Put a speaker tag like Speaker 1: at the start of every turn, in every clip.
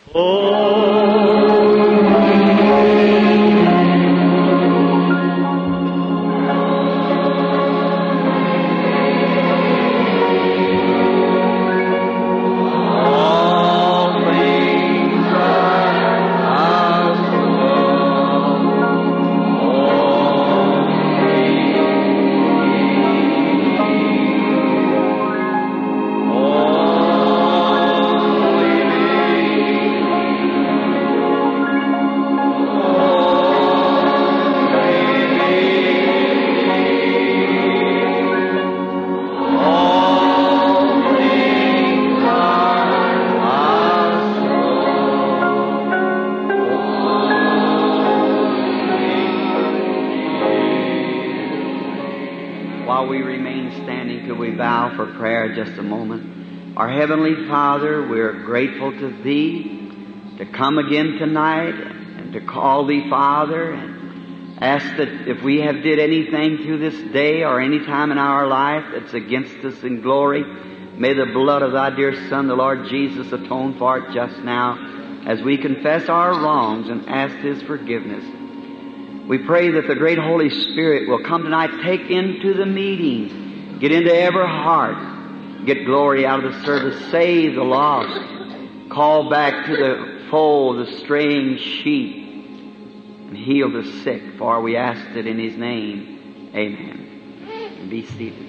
Speaker 1: Just a moment. Our Heavenly Father, we're grateful to Thee to come again tonight and to call Thee Father and ask that if we have did anything through this day or any time in our life that's against us in glory, may the blood of Thy dear Son, the Lord Jesus, atone for it just now as we confess our wrongs and ask His forgiveness. We pray that the great Holy Spirit will come tonight, take into the meeting, get into every heart, get glory out of the service, save the lost, call back to the fold the straying sheep, and heal the sick, for we ask it in His name. Amen. And be seated.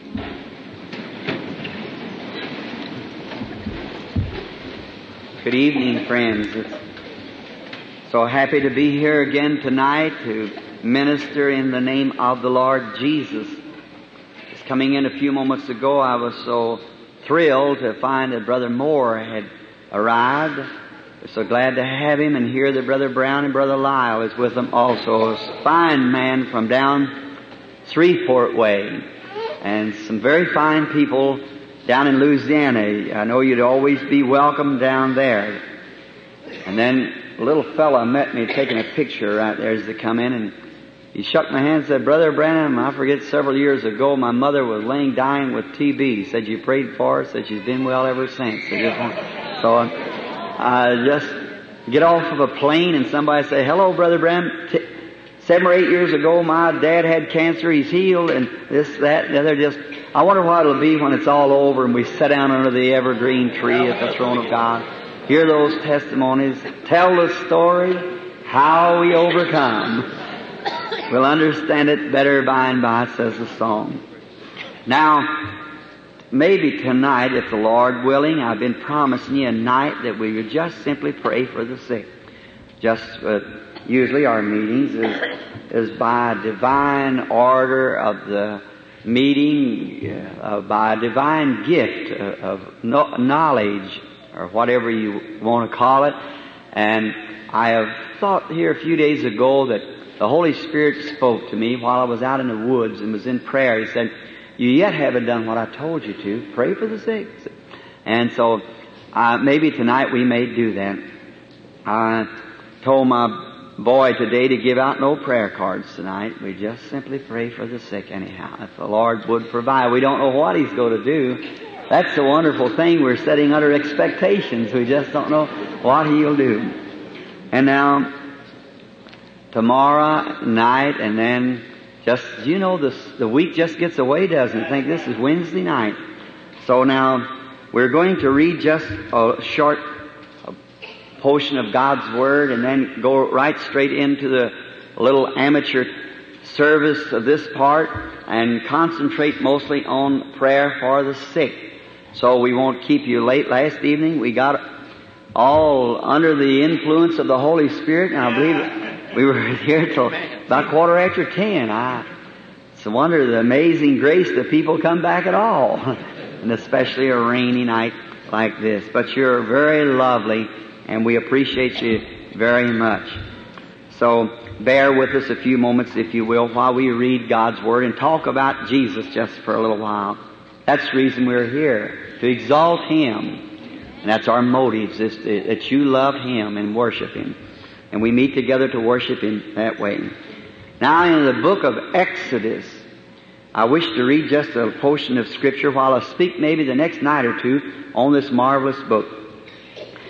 Speaker 1: Good evening, friends. It's so happy to be here again tonight to minister in the name of the Lord Jesus. Just coming in a few moments ago, I was so thrilled to find that Brother Moore had arrived. We're so glad to have him, and hear that Brother Brown and Brother Lyle is with them also. A fine man from down Shreveport way, and some very fine people down in Louisiana. I know you'd always be welcome down there. And then a little fella met me taking a picture right there as they come in, and he shook my hand and said, "Brother Branham, I forget several years ago my mother was laying dying with TB. Said you prayed for her. Said she's been well ever since." So I just get off of a plane and somebody say, "Hello, Brother Branham. 7 or 8 years ago my dad had cancer. He's healed," and this, that, and the other. Just, I wonder what it'll be when it's all over and we sit down under the evergreen tree at the throne of God. Hear those testimonies. Tell the story how we overcome. We'll understand it better by and by, says the song. Now, maybe tonight, if the Lord willing, I've been promising you a night that we would just simply pray for the sick. Just usually our meetings is by divine order of the meeting, by a divine gift of knowledge, or whatever you want to call it. And I have thought here a few days ago that the Holy Spirit spoke to me while I was out in the woods and was in prayer. He said, "You yet haven't done what I told you to. Pray for the sick." And so maybe tonight we may do that. I told my boy today to give out no prayer cards tonight. We just simply pray for the sick anyhow, if the Lord would provide. We don't know what He's going to do. That's the wonderful thing. We're setting under expectations. We just don't know what He'll do. And now, tomorrow night, and then just, you know, the week just gets away, doesn't it? Think this is Wednesday night. So now, we're going to read just a short portion of God's Word and then go right straight into the little amateur service of this part and concentrate mostly on prayer for the sick. So we won't keep you late. Last evening we got all under the influence of the Holy Spirit, and I believe we were here till about 10:15. It's a wonder, the amazing grace that people come back at all, and especially a rainy night like this. But you're very lovely, and we appreciate you very much. So bear with us a few moments, if you will, while we read God's Word and talk about Jesus just for a little while. That's the reason we're here, to exalt Him. And that's our motives, is that you love Him and worship Him. And we meet together to worship Him that way. Now in the book of Exodus, I wish to read just a portion of Scripture while I speak maybe the next night or two on this marvelous book.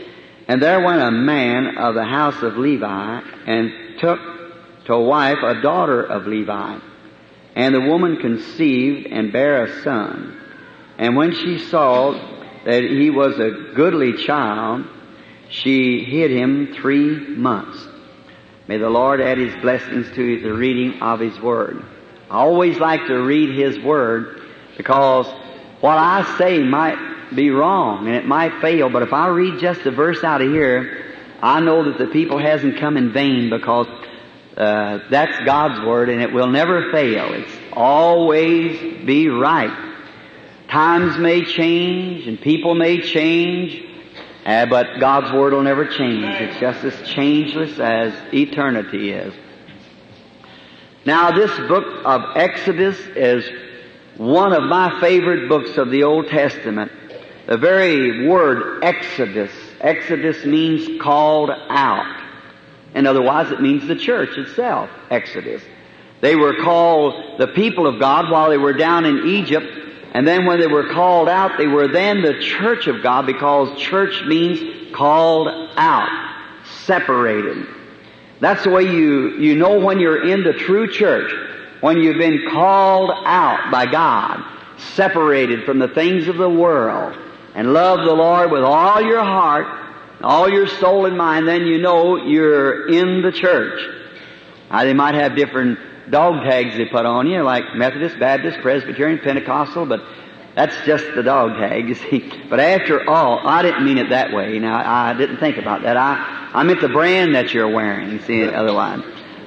Speaker 1: And there went a man of the house of Levi, and took to wife a daughter of Levi. And the woman conceived and bare a son. And when she saw that he was a goodly child, she hid him 3 months. May the Lord add His blessings to the reading of His Word. I always like to read His Word because what I say might be wrong and it might fail, but if I read just a verse out of here, I know that the people hasn't come in vain, because that's God's Word and it will never fail. It's always be right. Times may change and people may change, but God's Word will never change. It's just as changeless as eternity is. Now, this book of Exodus is one of my favorite books of the Old Testament. The very word Exodus means called out. And otherwise it means the church itself, Exodus. They were called the people of God while they were down in Egypt, and then when they were called out, they were then the church of God, because church means called out, separated. That's the way you know when you're in the true church, when you've been called out by God, separated from the things of the world, and love the Lord with all your heart, all your soul and mind, then you know you're in the church. Now, they might have different dog tags they put on you, like Methodist, Baptist, Presbyterian, Pentecostal, but that's just the dog tag, you see. But after all, I didn't mean it that way. Now, I didn't think about that. I meant the brand that you're wearing, you see, otherwise.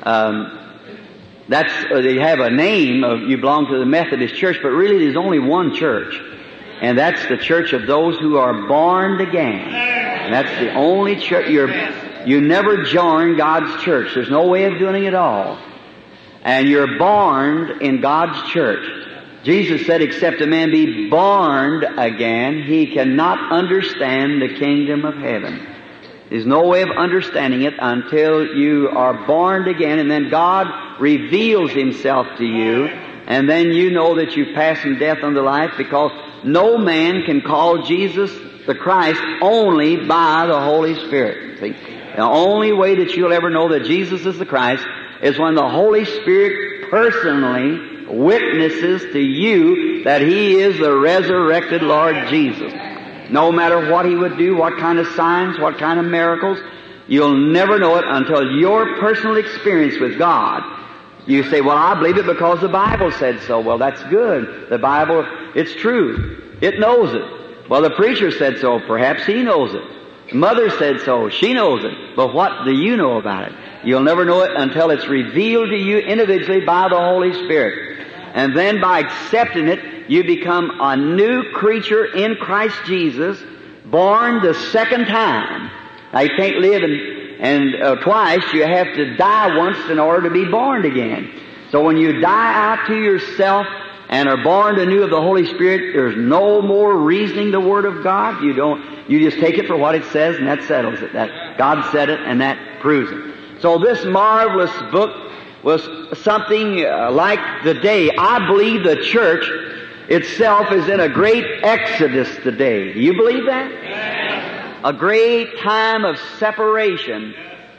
Speaker 1: They have a name of, you belong to the Methodist Church, but really there's only one church. And that's the church of those who are born again. And that's the only church. You never join God's church. There's no way of doing it all. And you're born in God's church. Jesus said, except a man be born again, he cannot understand the kingdom of heaven. There's no way of understanding it until you are born again, and then God reveals Himself to you, and then you know that you pass from death unto life, because no man can call Jesus the Christ only by the Holy Spirit. See? The only way that you'll ever know that Jesus is the Christ is when the Holy Spirit personally witnesses to you that He is the resurrected Lord Jesus. No matter what He would do, what kind of signs, what kind of miracles, you'll never know it until your personal experience with God. You say, well, I believe it because the Bible said so. Well, that's good. The Bible, it's true. It knows it. Well, the preacher said so. Perhaps he knows it. Mother said so. She knows it. But what do you know about it? You'll never know it until it's revealed to you individually by the Holy Spirit. And then by accepting it, you become a new creature in Christ Jesus, born the second time. Now, you can't live twice. You have to die once in order to be born again. So when you die out to yourself and are born anew of the Holy Spirit, there's no more reasoning the Word of God. You just take it for what it says, and that settles it. That God said it, and that proves it. So this marvelous book was something like the day. I believe the church itself is in a great exodus today. Do you believe that? Yes. A great time of separation.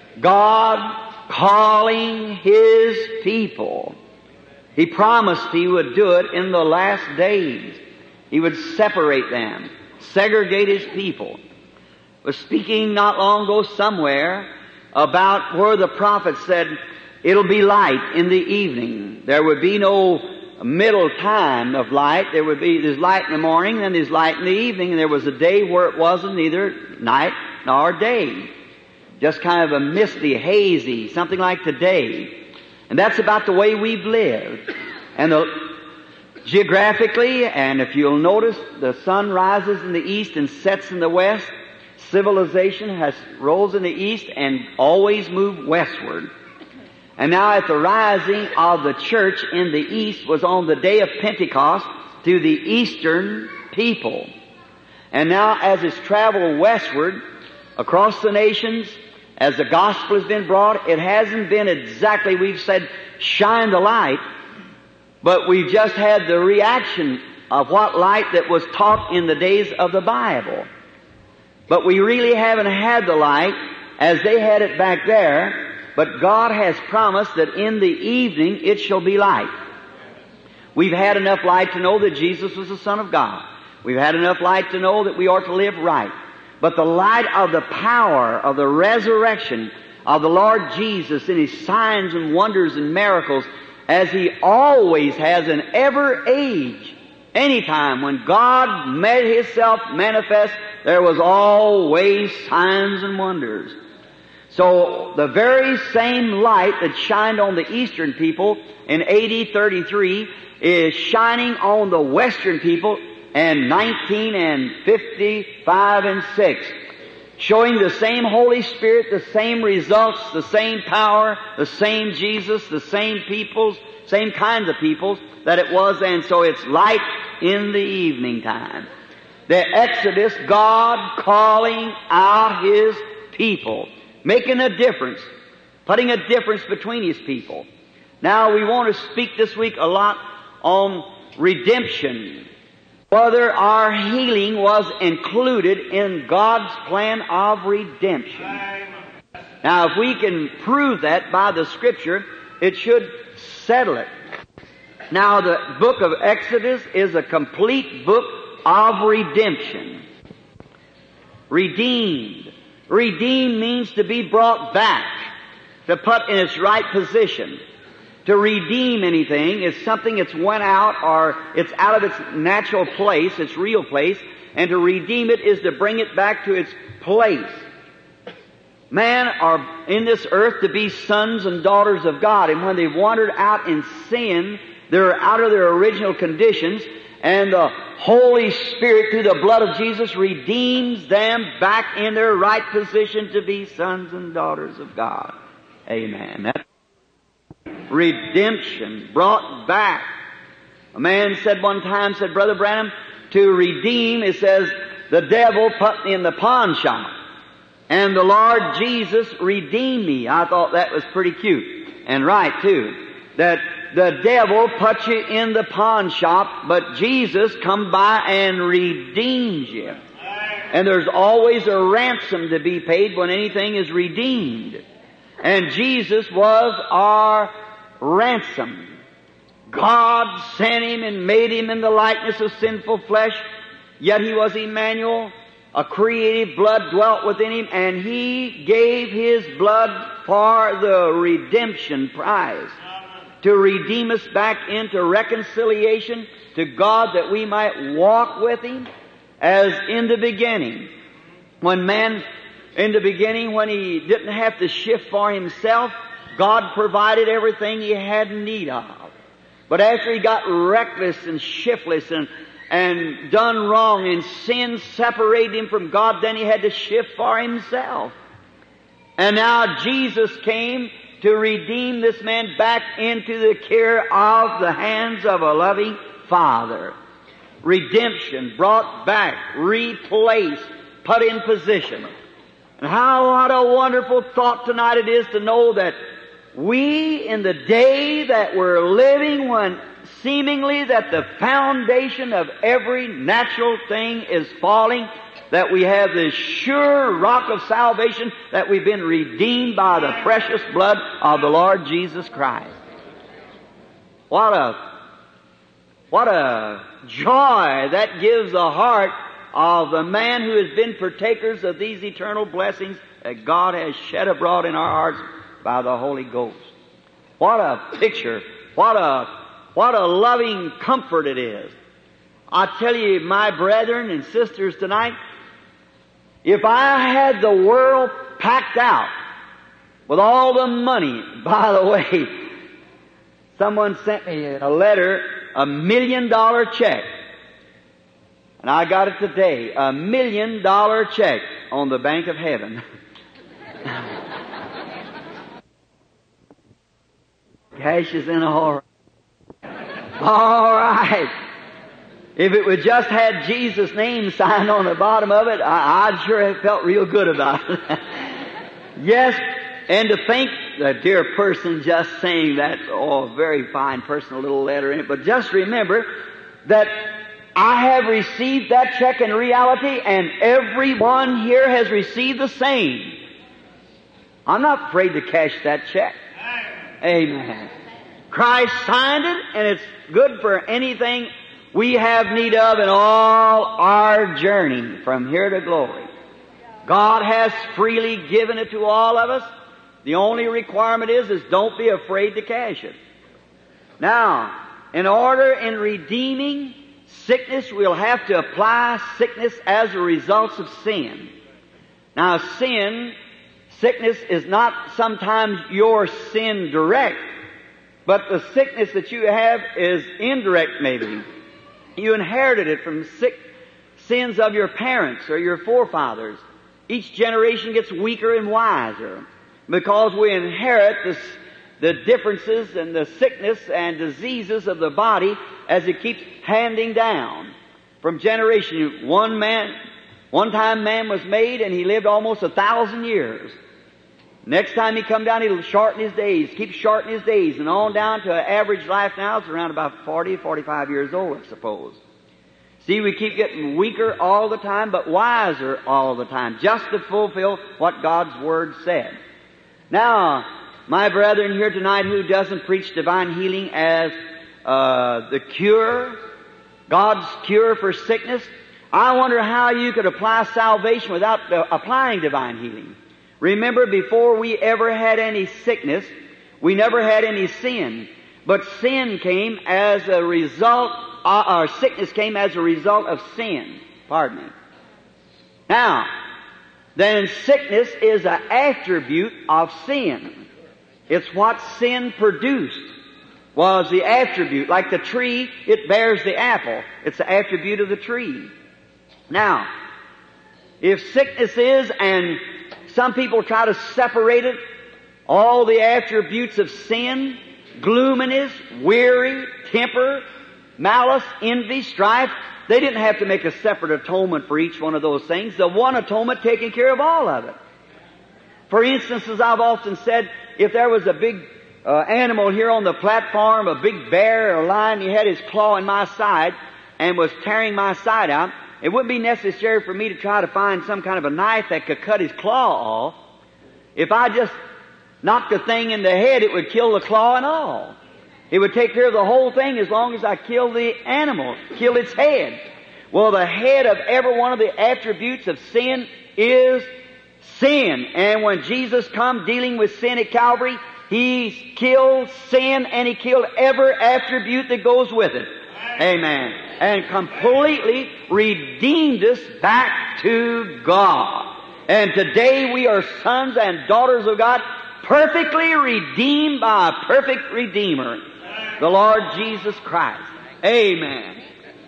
Speaker 1: God calling His people. He promised He would do it in the last days. He would separate them, segregate His people. I was speaking not long ago somewhere about where the prophet said, it'll be light in the evening. There would be no middle time of light. There's light in the morning, then there's light in the evening, and there was a day where it wasn't neither night nor day. Just kind of a misty, hazy, something like today. And that's about the way we've lived. And geographically, and if you'll notice, the sun rises in the east and sets in the west. Civilization has rose in the east and always moved westward. And now at the rising of the church in the east was on the day of Pentecost to the eastern people. And now as it's traveled westward across the nations, as the gospel has been brought, it hasn't been exactly, we've said, shine the light, but we've just had the reaction of what light that was taught in the days of the Bible. But we really haven't had the light as they had it back there. But God has promised that in the evening it shall be light. We've had enough light to know that Jesus was the Son of God. We've had enough light to know that we ought to live right. But the light of the power of the resurrection of the Lord Jesus in His signs and wonders and miracles, as He always has in every age, any time when God made Himself manifest, there was always signs and wonders. So the very same light that shined on the Eastern people in AD 33 is shining on the Western people in 1955 and 6, showing the same Holy Spirit, the same results, the same power, the same Jesus, the same peoples, same kinds of peoples that it was then. So it's light in the evening time. The Exodus, God calling out His people, making a difference, putting a difference between His people. Now we want to speak this week a lot on redemption, whether our healing was included in God's plan of redemption. Now if we can prove that by the Scripture, it should settle it. Now the book of Exodus is a complete book of redemption. Redeemed. Redeemed means to be brought back, to put in its right position. To redeem anything is something that's went out or it's out of its natural place, its real place, and to redeem it is to bring it back to its place. Man are in this earth to be sons and daughters of God, and when they've wandered out in sin, they're out of their original conditions, and the Holy Spirit, through the blood of Jesus, redeems them back in their right position to be sons and daughters of God. Amen. That's redemption, brought back. A man said one time, said, Brother Branham, to redeem, it says, the devil put me in the pawn shop, and the Lord Jesus redeemed me. I thought that was pretty cute, and right too, that the devil put you in the pawn shop, but Jesus come by and redeemed you. And there's always a ransom to be paid when anything is redeemed. And Jesus was our ransom. God sent Him and made Him in the likeness of sinful flesh, yet He was Emmanuel. A creative blood dwelt within Him, and He gave His blood for the redemption prize, to redeem us back into reconciliation to God, that we might walk with Him as in the beginning. When man, in the beginning, when he didn't have to shift for himself, God provided everything he had need of. But after he got reckless and shiftless and done wrong, and sin separated him from God, then he had to shift for himself. And now Jesus came to redeem this man back into the care of the hands of a loving Father. Redemption, brought back, replaced, put in position. And what a wonderful thought tonight it is to know that we, in the day that we're living, when seemingly that the foundation of every natural thing is falling, that we have this sure rock of salvation, that we've been redeemed by the precious blood of the Lord Jesus Christ. What a joy that gives the heart of the man who has been partakers of these eternal blessings that God has shed abroad in our hearts by the Holy Ghost. What a picture. What a loving comfort it is. I tell you, my brethren and sisters tonight, if I had the world packed out with all the money, by the way, someone sent me a letter, $1 million check. And I got it today, $1 million check on the Bank of Heaven. Cash is in all right. All right. If it would just had Jesus' name signed on the bottom of it, I'd sure have felt real good about it. Yes, and to think, the dear person just saying that, very fine personal little letter in it, but just remember that I have received that check in reality, and everyone here has received the same. I'm not afraid to cash that check. Amen. Christ signed it, and it's good for anything we have need of in all our journey from here to glory. God has freely given it to all of us. The only requirement is don't be afraid to cash it. Now, in order in redeeming sickness, we'll have to apply sickness as a result of sin. Now, sickness is not sometimes your sin direct, but the sickness that you have is indirect maybe. You inherited it from sins of your parents or your forefathers. Each generation gets weaker and wiser because we inherit the differences and the sickness and diseases of the body as it keeps handing down from generation. One time man was made and he lived almost 1,000 years. Next time he come down, he'll shorten his days, keep shortening his days, and on down to an average life now. It's around about 40, 45 years old, I suppose. See, we keep getting weaker all the time, but wiser all the time, just to fulfill what God's Word said. Now, my brethren here tonight who doesn't preach divine healing as the cure, God's cure for sickness, I wonder how you could apply salvation without applying divine healing. Remember, before we ever had any sickness, we never had any sin. But sin came as a result, or sickness came as a result of sin. Pardon me. Now, then sickness is an attribute of sin. It's what sin produced, was the attribute. Like the tree, it bears the apple. It's the attribute of the tree. Now, if sickness is, and some people try to separate it, all the attributes of sin, gloominess, weary, temper, malice, envy, strife, they didn't have to make a separate atonement for each one of those things. The one atonement taking care of all of it. For instance, as I've often said, if there was a big animal here on the platform, a big bear or a lion, he had his claw in my side and was tearing my side out, it wouldn't be necessary for me to try to find some kind of a knife that could cut his claw off. If I just knocked the thing in the head, it would kill the claw and all. It would take care of the whole thing as long as I killed the animal, killed its head. Well, the head of every one of the attributes of sin is sin. And when Jesus come dealing with sin at Calvary, He killed sin and He killed every attribute that goes with it. Amen. And completely redeemed us back to God. And today we are sons and daughters of God, perfectly redeemed by a perfect Redeemer, the Lord Jesus Christ. Amen.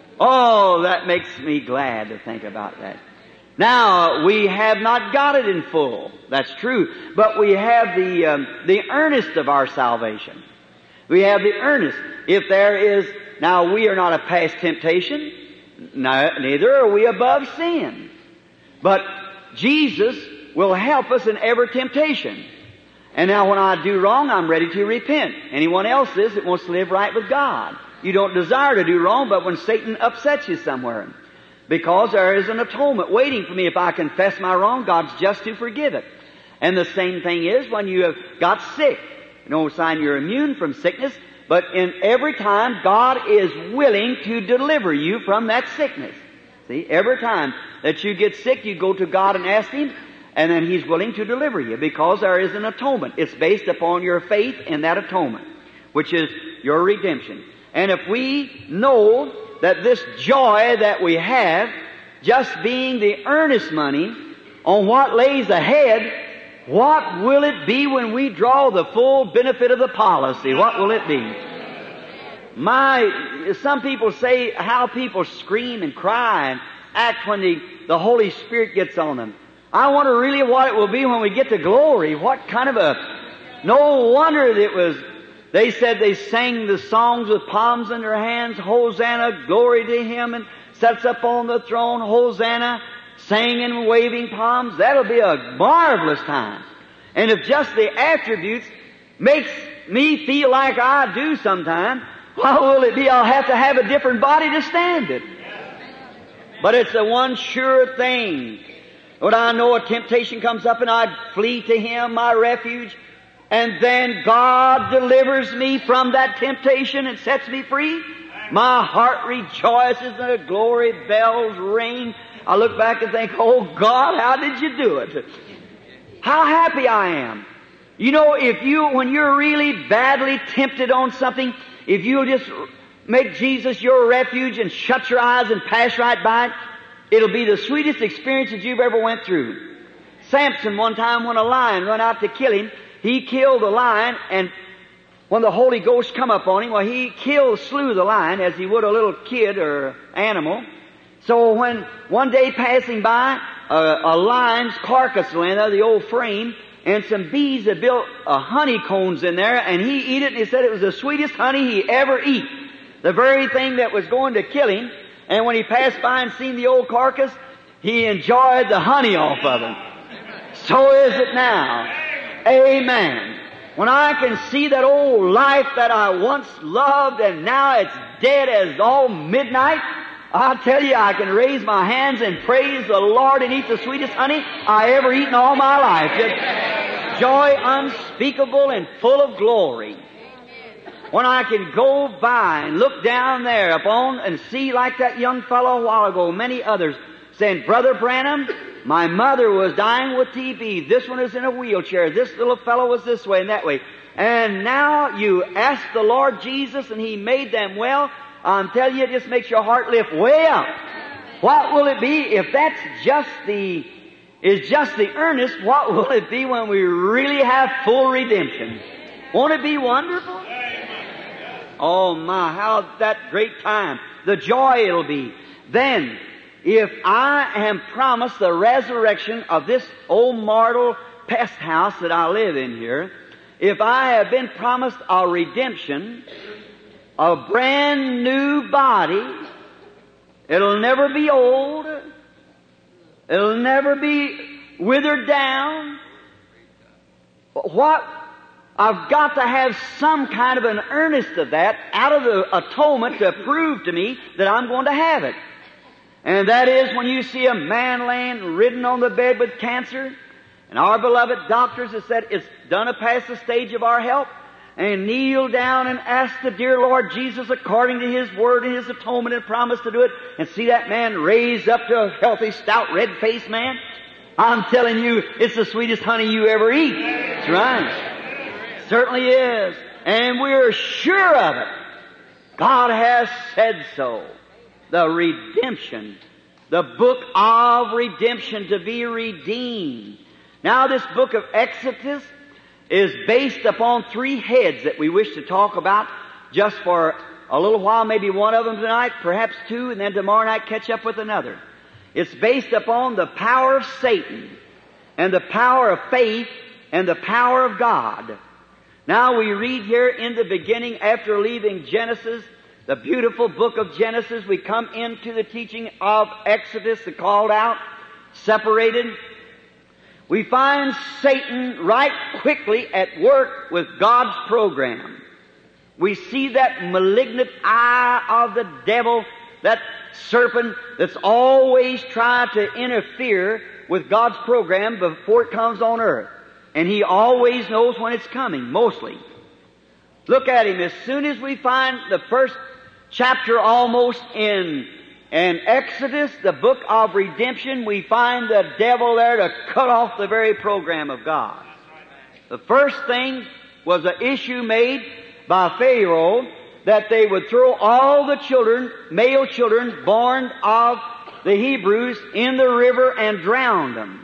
Speaker 1: Oh, that makes me glad to think about that. Now, we have not got it in full. That's true. But we have the earnest of our salvation. We have the earnest. If there is, now we are not a past temptation, neither are we above sin. But Jesus will help us in every temptation. And now when I do wrong, I'm ready to repent. Anyone else is that wants to live right with God. You don't desire to do wrong, but when Satan upsets you somewhere, because there is an atonement waiting for me. If I confess my wrong, God's just to forgive it. And the same thing is when you have got sick. No sign you're immune from sickness, but in every time God is willing to deliver you from that sickness. See, every time that you get sick, you go to God and ask Him, and then He's willing to deliver you because there is an atonement. It's based upon your faith in that atonement, which is your redemption. And if we know that this joy that we have, just being the earnest money on what lays ahead, what will it be when we draw the full benefit of the policy? What will it be? Some people say how people scream and cry and act when the Holy Spirit gets on them. I wonder really what it will be when we get to glory. What kind of no wonder that it was, they said they sang the songs with palms in their hands, Hosanna, glory to Him, and sets up on the throne, Hosanna, singing and waving palms. That'll be a marvelous time. And if just the attributes makes me feel like I do sometimes, what will it be? I'll have to have a different body to stand it. But it's the one sure thing. When I know a temptation comes up and I flee to Him, my refuge, and then God delivers me from that temptation and sets me free, my heart rejoices and the glory bells ring. I look back and think, oh God, how did you do it? How happy I am. You know, when you're really badly tempted on something, if you'll just make Jesus your refuge and shut your eyes and pass right by it, it'll be the sweetest experience that you've ever went through. Samson one time, when a lion run out to kill him, he killed the lion, and when the Holy Ghost come up on him, well, he slew the lion as he would a little kid or animal. So when one day passing by, a lion's carcass lay there, the old frame, and some bees had built honeycombs in there, and he eat it, and he said it was the sweetest honey he ever eat. The very thing that was going to kill him. And when he passed by and seen the old carcass, he enjoyed the honey off of it. So is it now. Amen. When I can see that old life that I once loved and now it's dead as all midnight, I tell you, I can raise my hands and praise the Lord and eat the sweetest honey I ever eaten all my life. Just joy unspeakable and full of glory. When I can go by and look down there upon and see, like that young fellow a while ago, many others, saying, Brother Branham, my mother was dying with TB. This one is in a wheelchair. This little fellow was this way and that way. And now you ask the Lord Jesus and He made them well. I'm telling you, it just makes your heart lift way up. What will it be if that's just the earnest? What will it be when we really have full redemption? Won't it be wonderful? Oh my, how that great time. The joy it'll be. Then, if I am promised the resurrection of this old mortal pest house that I live in here, if I have been promised a redemption, a brand new body, it'll never be old, it'll never be withered down. What? I've got to have some kind of an earnest of that out of the atonement to prove to me that I'm going to have it. And that is when you see a man laying ridden on the bed with cancer, and our beloved doctors have said it's done past the stage of our help, and kneel down and ask the dear Lord Jesus according to His Word and His atonement and promise to do it, and see that man raised up to a healthy, stout, red-faced man. I'm telling you, it's the sweetest honey you ever eat. That's right. Certainly is. And we're sure of it. God has said so. The redemption. The book of redemption, to be redeemed. Now this book of Exodus is based upon 3 heads that we wish to talk about just for a little while, maybe one of them tonight, perhaps 2, and then tomorrow night catch up with another. It's based upon the power of Satan and the power of faith and the power of God. Now we read here in the beginning, after leaving Genesis, the beautiful book of Genesis, we come into the teaching of Exodus, the called out, separated. We find Satan right quickly at work with God's program. We see that malignant eye of the devil, that serpent that's always tried to interfere with God's program before it comes on earth. And he always knows when it's coming, mostly. Look at him. As soon as we find the first chapter almost in Exodus, the book of redemption, we find the devil there to cut off the very program of God. The first thing was an issue made by Pharaoh that they would throw all the children, male children born of the Hebrews, in the river and drown them.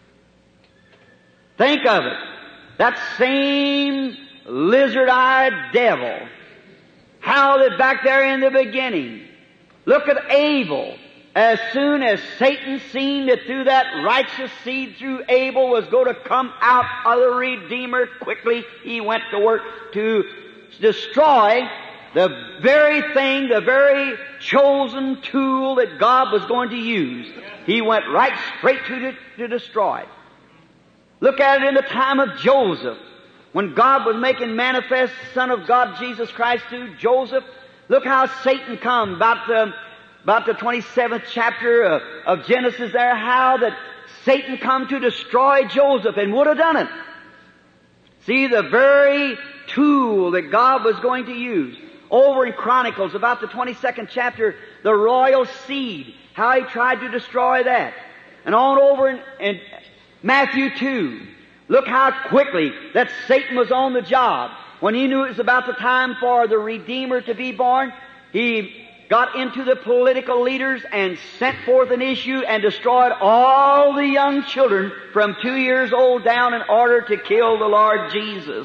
Speaker 1: Think of it. That same lizard-eyed devil. How that back there in the beginning. Look at Abel. As soon as Satan seen that through that righteous seed through Abel was going to come out of the Redeemer, quickly he went to work to destroy the very thing, the very chosen tool that God was going to use. He went right straight to destroy it. Look at it in the time of Joseph. When God was making manifest the Son of God, Jesus Christ, to Joseph, look how Satan come about about the 27th chapter of Genesis there, how that Satan come to destroy Joseph and would have done it. See, the very tool that God was going to use. Over in Chronicles, about the 22nd chapter, the royal seed, how he tried to destroy that. And on over in Matthew 2, look how quickly that Satan was on the job. When he knew it was about the time for the Redeemer to be born, he got into the political leaders and sent forth an issue and destroyed all the young children from 2 years old down in order to kill the Lord Jesus.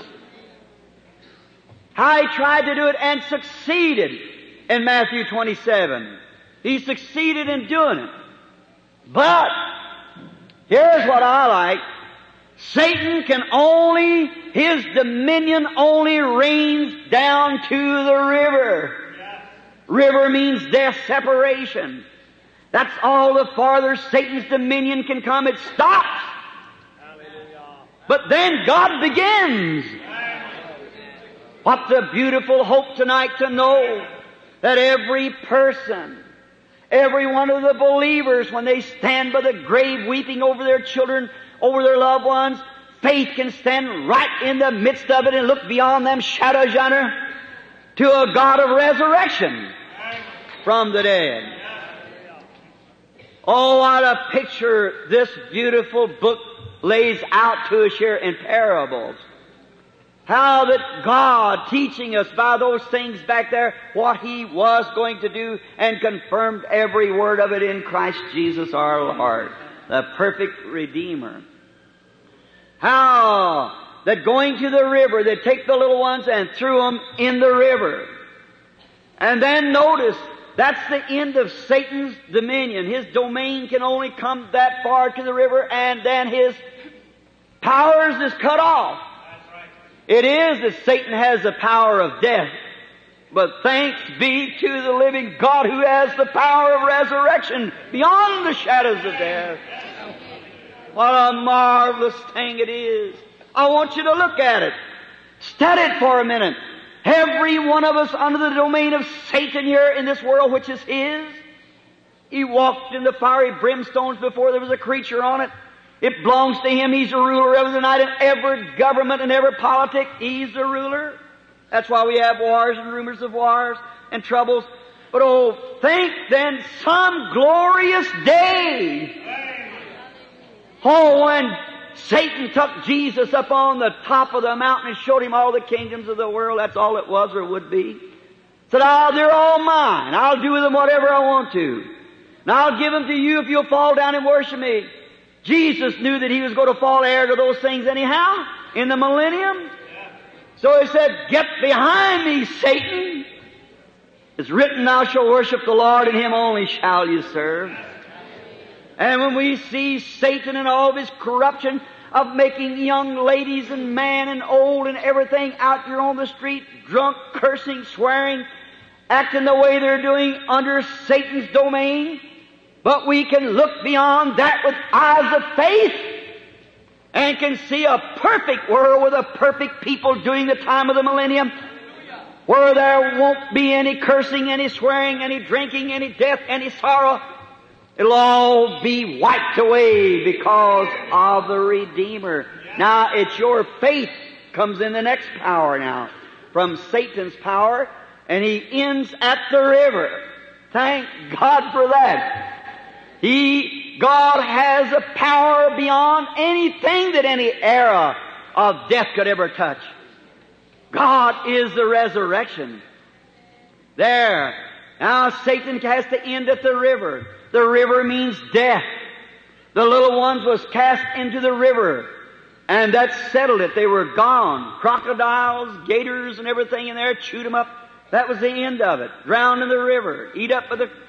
Speaker 1: How he tried to do it and succeeded in Matthew 27. He succeeded in doing it. But here's what I like. Satan can only, his dominion only reigns down to the river. River means death, separation. That's all the farther Satan's dominion can come. It stops. But then God begins. What the beautiful hope tonight to know that every person, every one of the believers, when they stand by the grave weeping over their children, over their loved ones, faith can stand right in the midst of it and look beyond them shadows yonder to a God of resurrection from the dead. Oh, what a picture this beautiful book lays out to us here in parables. How that God, teaching us by those things back there, what He was going to do, and confirmed every word of it in Christ Jesus our Lord, the perfect Redeemer. How that going to the river, they take the little ones and threw them in the river. And then notice, that's the end of Satan's dominion. His domain can only come that far to the river, and then his powers is cut off. It is that Satan has the power of death. But thanks be to the living God who has the power of resurrection beyond the shadows of death. What a marvelous thing it is. I want you to look at it. Study it for a minute. Every one of us under the domain of Satan here in this world, which is his. He walked in the fiery brimstones before there was a creature on it. It belongs to him. He's the ruler of the night in every government and every politic. He's the ruler. That's why we have wars and rumors of wars and troubles. But oh, think then some glorious day. Oh, when Satan took Jesus up on the top of the mountain and showed him all the kingdoms of the world. That's all it was or would be. Said, they're all mine. I'll do with them whatever I want to. And I'll give them to you if you'll fall down and worship me. Jesus knew that he was going to fall heir to those things anyhow in the millennium. So he said, get behind me, Satan. It's written, thou shalt worship the Lord, and him only shall you serve. And when we see Satan and all of his corruption of making young ladies and man and old and everything out there on the street, drunk, cursing, swearing, acting the way they're doing under Satan's domain, but we can look beyond that with eyes of faith and can see a perfect world with a perfect people during the time of the millennium where there won't be any cursing, any swearing, any drinking, any death, any sorrow. It'll all be wiped away because of the Redeemer. Now, it's your faith comes in the next power now from Satan's power, and he ends at the river. Thank God for that. God has a power beyond anything that any era of death could ever touch. God is the resurrection. There. Now Satan has to end at the river. The river means death. The little ones was cast into the river. And that settled it. They were gone. Crocodiles, gators, and everything in there chewed them up. That was the end of it. Drowned in the river. Eat up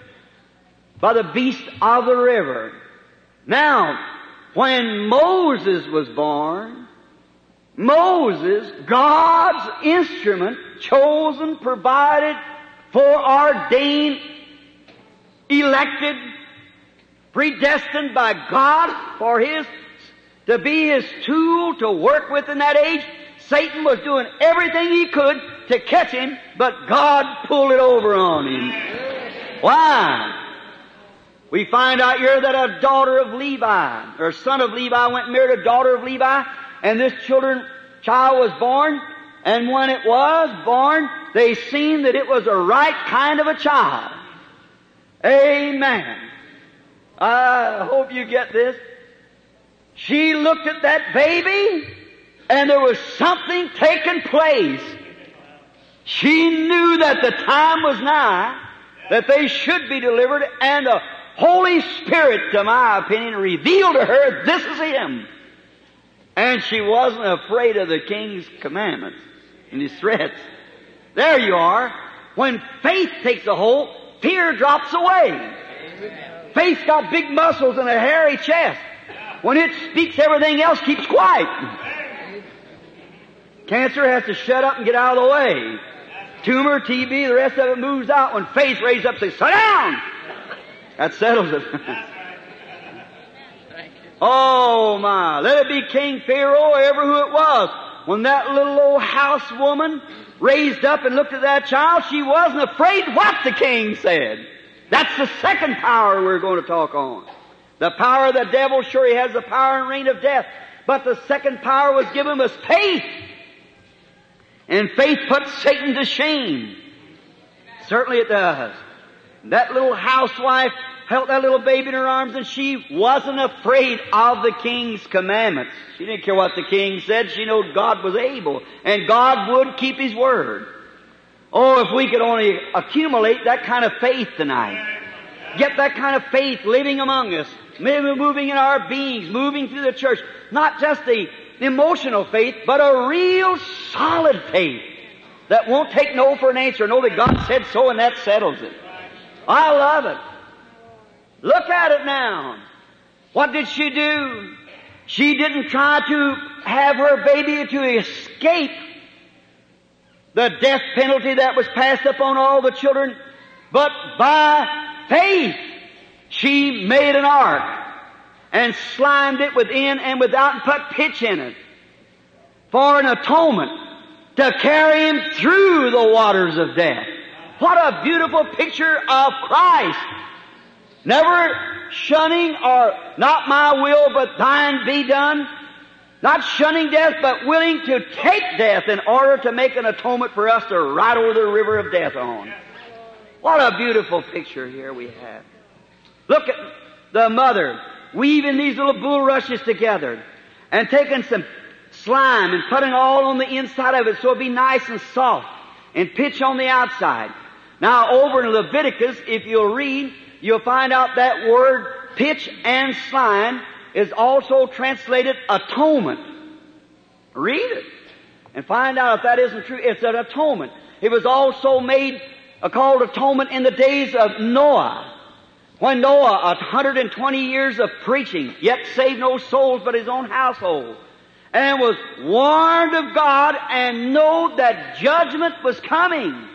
Speaker 1: by the beast of the river. Now, when Moses was born, Moses, God's instrument, chosen, provided, foreordained, elected, predestined by God for to be His tool to work with in that age. Satan was doing everything he could to catch him, but God pulled it over on him. Why? We find out here that a daughter of Levi, or son of Levi, went and married a daughter of Levi, and this child was born, and when it was born, they seen that it was a right kind of a child. Amen. I hope you get this. She looked at that baby, and there was something taking place. She knew that the time was nigh, that they should be delivered, and the Holy Spirit, to my opinion, revealed to her, this is him. And she wasn't afraid of the king's commandments and his threats. There you are. When faith takes a hold, fear drops away. Faith's got big muscles and a hairy chest. When it speaks, everything else keeps quiet. Cancer has to shut up and get out of the way. Tumor, TB, the rest of it moves out. When faith raises up, says, "Sit down!" That settles it. Oh my, let it be King Pharaoh or ever who it was. When that little old house woman raised up and looked at that child, she wasn't afraid what the king said. That's the second power we're going to talk on. The power of the devil, sure, he has the power and reign of death. But the second power was given us faith. And faith puts Satan to shame. Certainly it does. That little housewife held that little baby in her arms, and she wasn't afraid of the king's commandments. She didn't care what the king said. She knew God was able, and God would keep His word. Oh, if we could only accumulate that kind of faith tonight. Get that kind of faith living among us, maybe moving in our beings, moving through the church. Not just the emotional faith, but a real solid faith that won't take no for an answer. Know that God said so, and that settles it. I love it. Look at it now. What did she do? She didn't try to have her baby to escape the death penalty that was passed upon all the children, but by faith she made an ark and slimed it within and without and put pitch in it for an atonement to carry him through the waters of death. What a beautiful picture of Christ. Never shunning or not my will but thine be done. Not shunning death but willing to take death in order to make an atonement for us to ride over the river of death on. What a beautiful picture here we have. Look at the mother weaving these little bulrushes together and taking some slime and putting all on the inside of it so it'll be nice and soft, and pitch on the outside. Now over in Leviticus, if you'll read, you'll find out that word pitch and slime is also translated atonement. Read it and find out if that isn't true. It's an atonement. It was also made called atonement in the days of Noah. When Noah, 120 years of preaching, yet saved no souls but his own household, and was warned of God and knew that judgment was coming.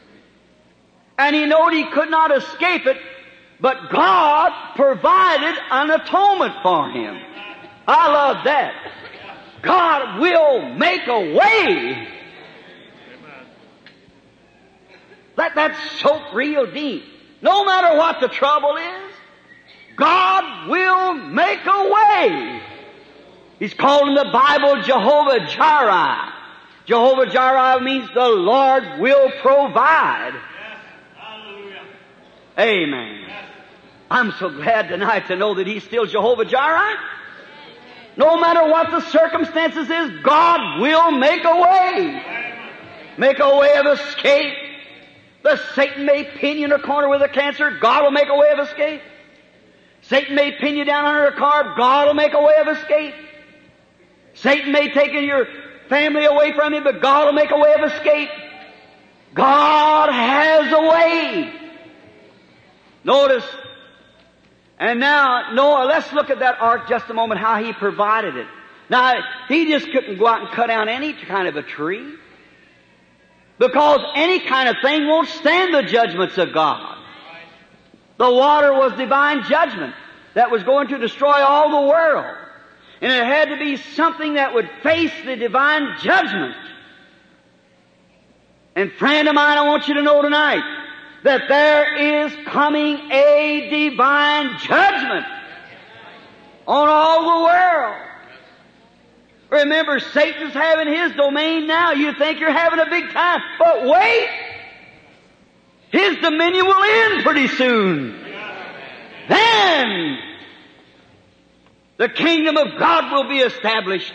Speaker 1: And he knew he could not escape it, but God provided an atonement for him. I love that. God will make a way. Let that soak real deep. No matter what the trouble is, God will make a way. He's called in the Bible Jehovah Jireh. Jehovah Jireh means the Lord will provide. Amen. I'm so glad tonight to know that He's still Jehovah Jireh. No matter what the circumstances is, God will make a way. Make a way of escape. The Satan may pin you in a corner with a cancer, God will make a way of escape. Satan may pin you down under a car, God will make a way of escape. Satan may take your family away from you, but God will make a way of escape. God has a way. Notice. And now, Noah, let's look at that ark just a moment, how he provided it. Now, he just couldn't go out and cut down any kind of a tree, because any kind of thing won't stand the judgments of God. The water was divine judgment that was going to destroy all the world. And it had to be something that would face the divine judgment. And friend of mine, I want you to know tonight, that there is coming a divine judgment on all the world. Remember, Satan's having his domain now. You think you're having a big time, but wait! His dominion will end pretty soon. Then the kingdom of God will be established.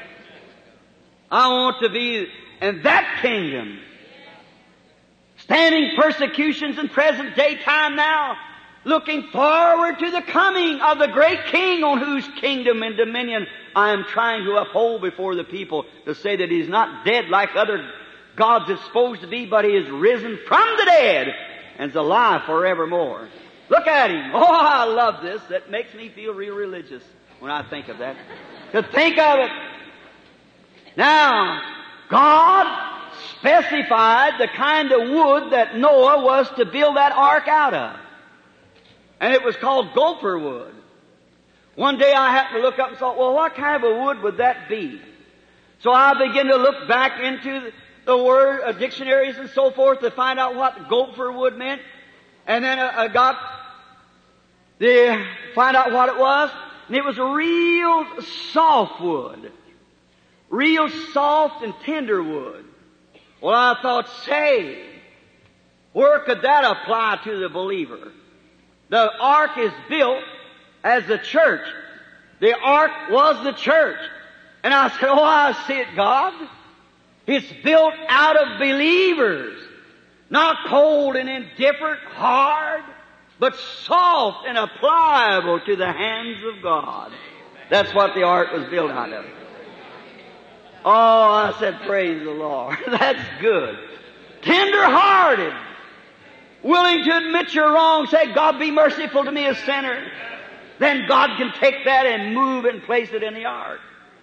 Speaker 1: I want to be in that kingdom. Standing persecutions in present day time now, looking forward to the coming of the great King on whose kingdom and dominion I am trying to uphold before the people, to say that He's not dead like other gods is supposed to be, but He is risen from the dead and is alive forevermore. Look at Him. Oh, I love this. That makes me feel real religious when I think of that. To think of it. Now, God specified the kind of wood that Noah was to build that ark out of. And it was called gopher wood. One day I happened to look up and thought, well, what kind of a wood would that be? So I began to look back into the word, dictionaries and so forth to find out what gopher wood meant. And then I got to find out what it was. And it was a real soft wood. Real soft and tender wood. Well, I thought, say, where could that apply to the believer? The ark is built as the church. The ark was the church. And I said, oh, I see it, God. It's built out of believers. Not cold and indifferent, hard, but soft and pliable to the hands of God. That's what the ark was built out of. Oh, I said, praise the Lord. That's good. Tender-hearted. Willing to admit you're wrong. Say, God, be merciful to me, a sinner. Then God can take that and move it and place it in the ark.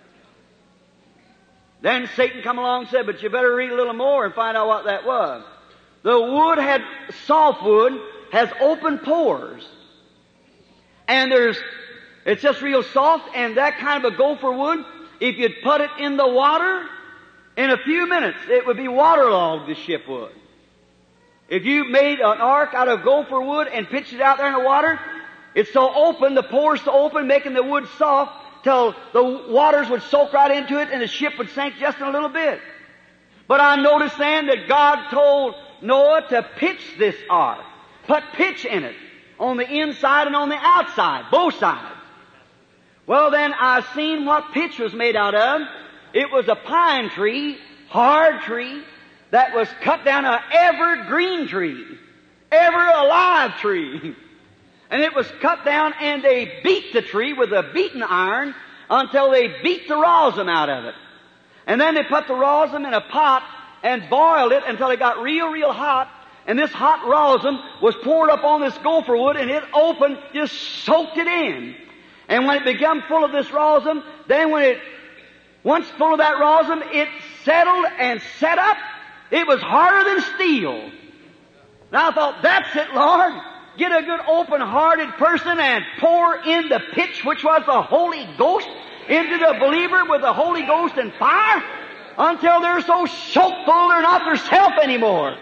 Speaker 1: Then Satan come along and said, but you better read a little more and find out what that was. The wood soft wood has open pores. And it's just real soft, and that kind of a gopher wood, if you'd put it in the water, in a few minutes, it would be waterlogged, the ship would. If you made an ark out of gopher wood and pitched it out there in the water, it's so open, the pores so open, making the wood soft, till the waters would soak right into it and the ship would sink just in a little bit. But I noticed then that God told Noah to pitch this ark. Put pitch in it, on the inside and on the outside, both sides. Well, then I seen what pitch was made out of. It was a pine tree, hard tree, that was cut down an evergreen tree, ever alive tree. And it was cut down and they beat the tree with a beating iron until they beat the rosin out of it. And then they put the rosin in a pot and boiled it until it got real, real hot. And this hot rosin was poured up on this gopher wood and it opened, just soaked it in. And when it became full of this rosin, then once full of that rosin, it settled and set up. It was harder than steel. Now I thought, that's it, Lord. Get a good open-hearted person and pour in the pitch, which was the Holy Ghost, into the believer with the Holy Ghost and fire, until they're so soaked full they're not theirself anymore.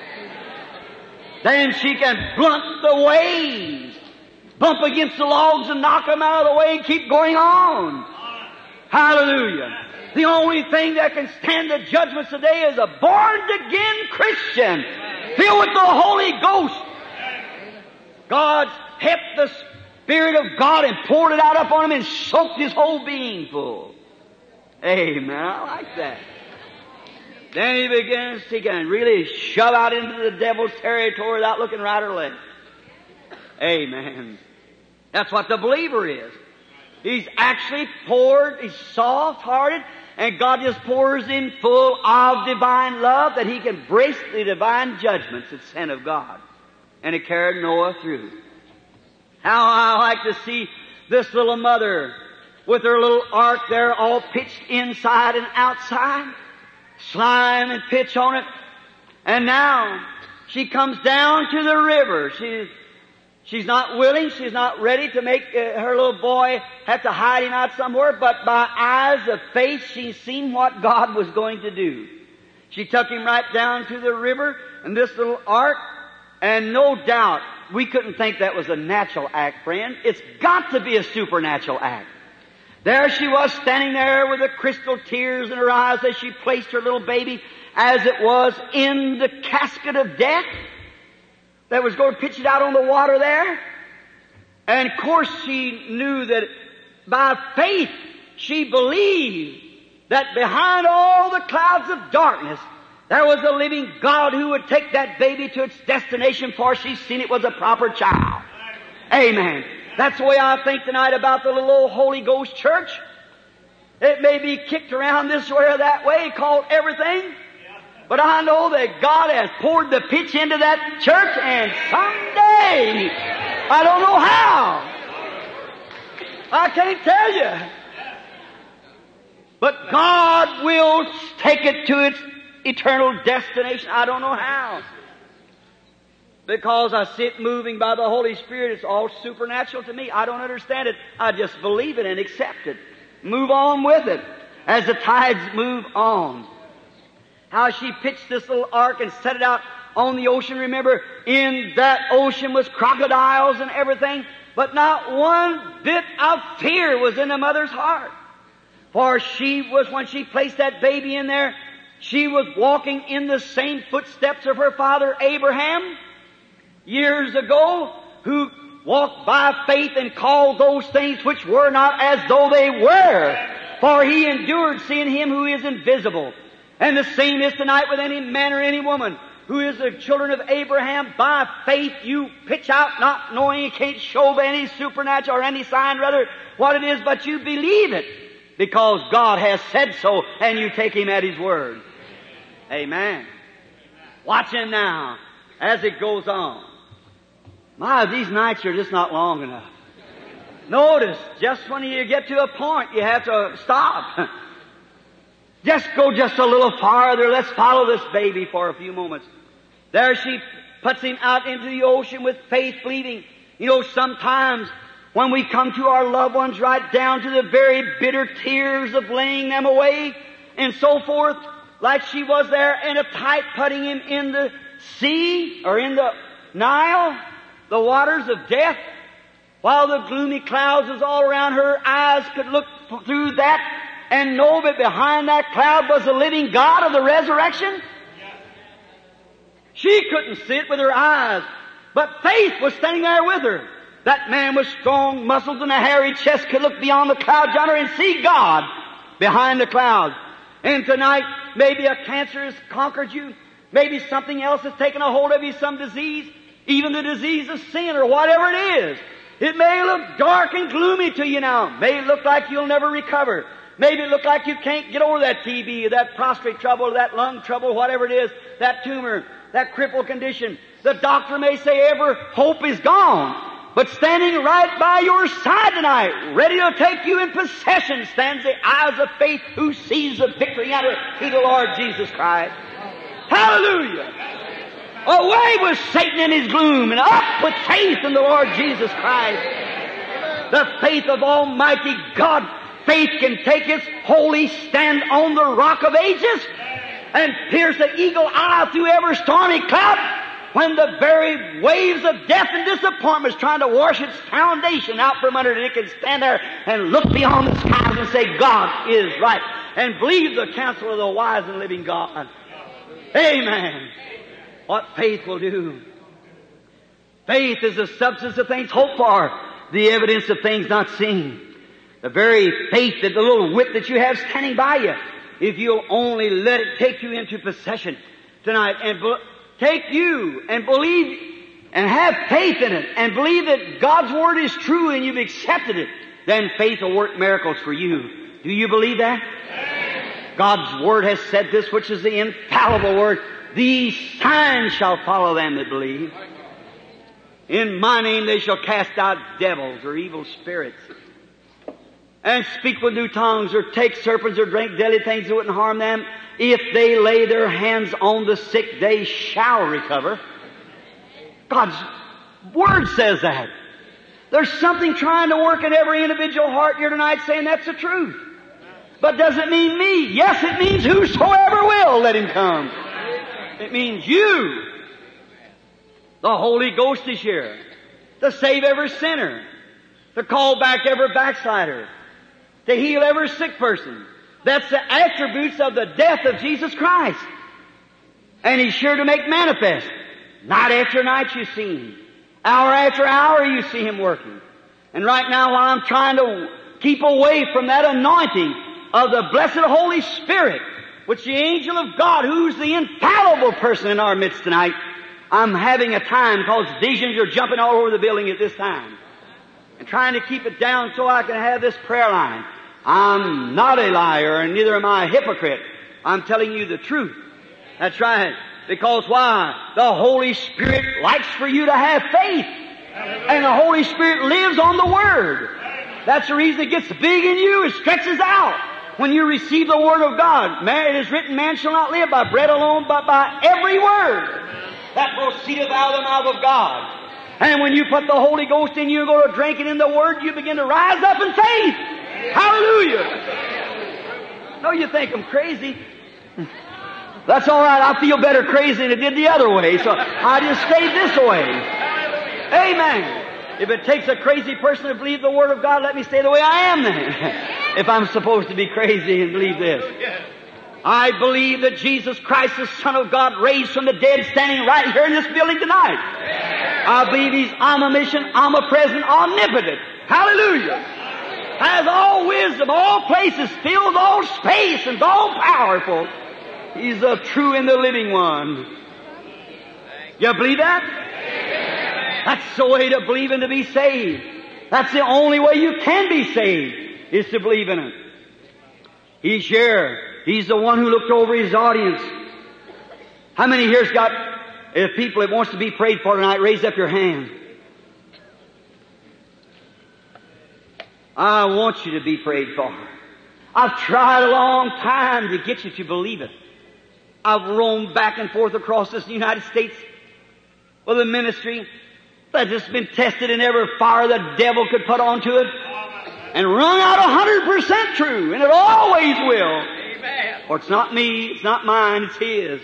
Speaker 1: Then she can blunt the waves, bump against the logs and knock them out of the way and keep going on. Hallelujah. The only thing that can stand the judgments today is a born-again Christian filled with the Holy Ghost. God's kept the Spirit of God and poured it out upon him and soaked his whole being full. Amen. I like that. Then he begins to really shove out into the devil's territory without looking right or left. Amen. That's what the believer is. He's actually poured, he's soft-hearted, and God just pours in full of divine love that he can brace the divine judgments that's sent of God. And it carried Noah through. How I like to see this little mother with her little ark there all pitched inside and outside, slime and pitch on it. And now she comes down to the river. She's not willing, she's not ready to make her little boy have to hide him out somewhere, but by eyes of faith she's seen what God was going to do. She took him right down to the river, and this little ark And no doubt, we couldn't think that was a natural act, friend. It's got to be a supernatural act. There she was standing there with the crystal tears in her eyes as she placed her little baby, as it was, in the casket of death that was going to pitch it out on the water there. And of course she knew that by faith she believed that behind all the clouds of darkness there was a living God who would take that baby to its destination, for she's seen it was a proper child. Amen. That's the way I think tonight about the little old Holy Ghost church. It may be kicked around this way or that way, called everything, but I know that God has poured the pitch into that church, and someday, I don't know how, I can't tell you, but God will take it to its eternal destination. I don't know how. Because I see it moving by the Holy Spirit. It's all supernatural to me. I don't understand it. I just believe it and accept it. Move on with it as the tides move on. How she pitched this little ark and set it out on the ocean. Remember, in that ocean was crocodiles and everything, but not one bit of fear was in the mother's heart. For she was, when she placed that baby in there, she was walking in the same footsteps of her father Abraham years ago, who walked by faith and called those things which were not as though they were. For he endured seeing him who is invisible. And the same is tonight with any man or any woman who is the children of Abraham. By faith you pitch out, not knowing, you can't show any supernatural or any sign rather what it is, but you believe it because God has said so, and you take Him at His word. Amen. Watch Him now as it goes on. My, these nights are just not long enough. Notice, just when you get to a point, you have to stop. Just go just a little farther. Let's follow this baby for a few moments. There she puts him out into the ocean with faith, believing. You know, sometimes when we come to our loved ones, right down to the very bitter tears of laying them away and so forth, like she was there in a tight, putting him in the sea or in the Nile, the waters of death, while the gloomy clouds was all around her, eyes could look through that and know that behind that cloud was the living God of the resurrection. She couldn't see it with her eyes, but faith was standing there with her. That man with strong muscles and a hairy chest could look beyond the clouds yonder and see God behind the clouds. And tonight, maybe a cancer has conquered you. Maybe something else has taken a hold of you, some disease, even the disease of sin or whatever it is. It may look dark and gloomy to you now. May look like you'll never recover. Maybe it look like you can't get over that TB, that prostate trouble, that lung trouble, whatever it is, that tumor, that crippled condition. The doctor may say every hope is gone. But standing right by your side tonight, ready to take you in possession, stands the eyes of faith who sees the victory out to the Lord Jesus Christ. Hallelujah! Away with Satan and his gloom, and up with faith in the Lord Jesus Christ. The faith of Almighty God. Faith can take its holy stand on the rock of ages and pierce the eagle eye through every stormy cloud when the very waves of death and disappointment is trying to wash its foundation out from under it. It can stand there and look beyond the skies and say, God is right, and believe the counsel of the wise and living God. Amen. What faith will do. Faith is the substance of things hoped for, the evidence of things not seen. The very faith that the little whip that you have standing by you, if you'll only let it take you into possession tonight and take you and believe and have faith in it and believe that God's Word is true and you've accepted it, then faith will work miracles for you. Do you believe that? God's Word has said this, which is the infallible Word. These signs shall follow them that believe. In my name they shall cast out devils or evil spirits, and speak with new tongues, or take serpents, or drink deadly things that wouldn't harm them. If they lay their hands on the sick, they shall recover. God's Word says that. There's something trying to work in every individual heart here tonight saying that's the truth. But does it mean me? Yes, it means whosoever will, let him come. It means you. The Holy Ghost is here to save every sinner, to call back every backslider, to heal every sick person. That's the attributes of the death of Jesus Christ. And He's sure to make manifest. Night after night you see Him. Hour after hour you see Him working. And right now while I'm trying to keep away from that anointing of the blessed Holy Spirit, which the angel of God, who's the infallible person in our midst tonight, I'm having a time because visions are jumping all over the building at this time. And trying to keep it down so I can have this prayer line. I'm not a liar and neither am I a hypocrite. I'm telling you the truth. That's right. Because why? The Holy Spirit likes for you to have faith. And the Holy Spirit lives on the Word. That's the reason it gets big in you. It stretches out. When you receive the Word of God, it is written, man shall not live by bread alone, but by every word that proceedeth out of the mouth of God. And when you put the Holy Ghost in you and go to drinking in the Word, you begin to rise up in faith. Hallelujah. No, you think I'm crazy. That's all right. I feel better crazy than it did the other way, so I just stayed this way. Amen. If it takes a crazy person to believe the Word of God, let me stay the way I am then. If I'm supposed to be crazy and believe this. I believe that Jesus Christ, the Son of God, raised from the dead, standing right here in this building tonight. I believe He's omniscient, omnipresent, omnipotent. Hallelujah. Has all wisdom, all places, fills all space, and is all powerful. He's the true and the living one. You believe that? That's the way to believe and to be saved. That's the only way you can be saved, is to believe in Him. He's here. He's the one who looked over His audience. How many here's got, if people that wants to be prayed for tonight, raise up your hand. I want you to be prayed for. I've tried a long time to get you to believe it. I've roamed back and forth across this United States with a ministry that's just been tested in every fire the devil could put onto it and rung out 100% true, and it always will. Amen. For it's not me, it's not mine, it's His.